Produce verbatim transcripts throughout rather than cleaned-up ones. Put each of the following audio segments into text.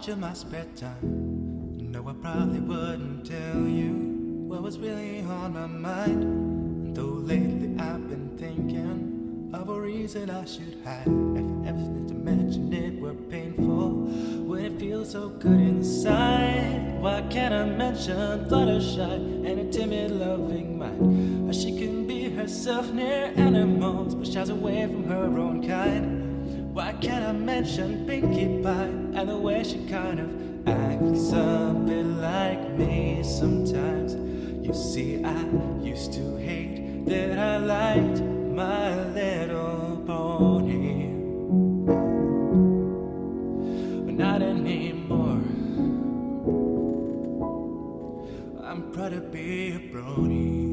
much of my spare time. No, I probably wouldn't tell you what was really on my mind. And though lately I've been thinking of a reason I should hide. If everything to mention it were painful, would it feel so good inside? Why can't I mention Fluttershy and a timid loving mind? How she can be herself near animals but shies away from her own kind. Why can't I mention Pinkie Pie and the way she kind of acts a bit like me sometimes? You see, I used to hate that I liked My Little Pony, but not anymore. I'm proud to be a brony.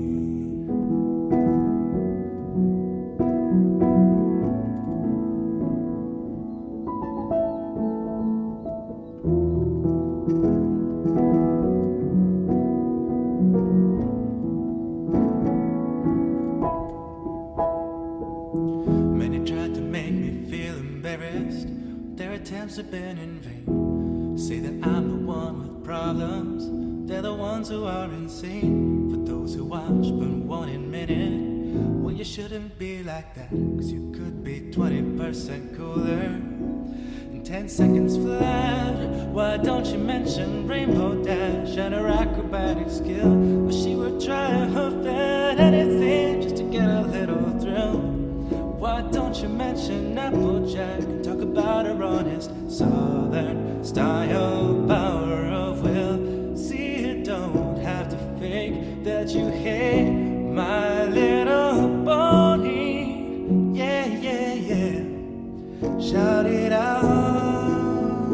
Many tried to make me feel embarrassed. Their attempts have been in vain. Say that I'm the one with problems. They're the ones who are insane. For those who watch but won't admit it, well, you shouldn't be like that, cause you could be twenty percent cooler in ten seconds flat. Why don't you mention Rainbow Dash and her acrobatic skill? Well, she would try her best, anything just to get a little thrill. Why don't you mention Applejack and talk about her honest southern style, power of will? See, you don't have to fake that you hate My Little Pony. Yeah, yeah, yeah. Shout it out.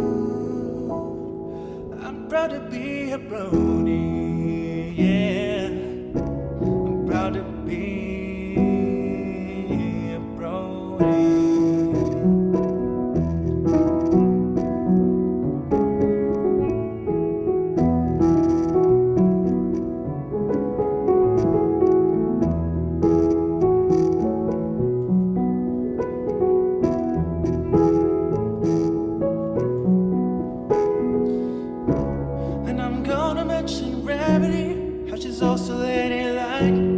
I'm proud to be a brony. Yeah, I'm proud to be Rarity, how she's also ladylike.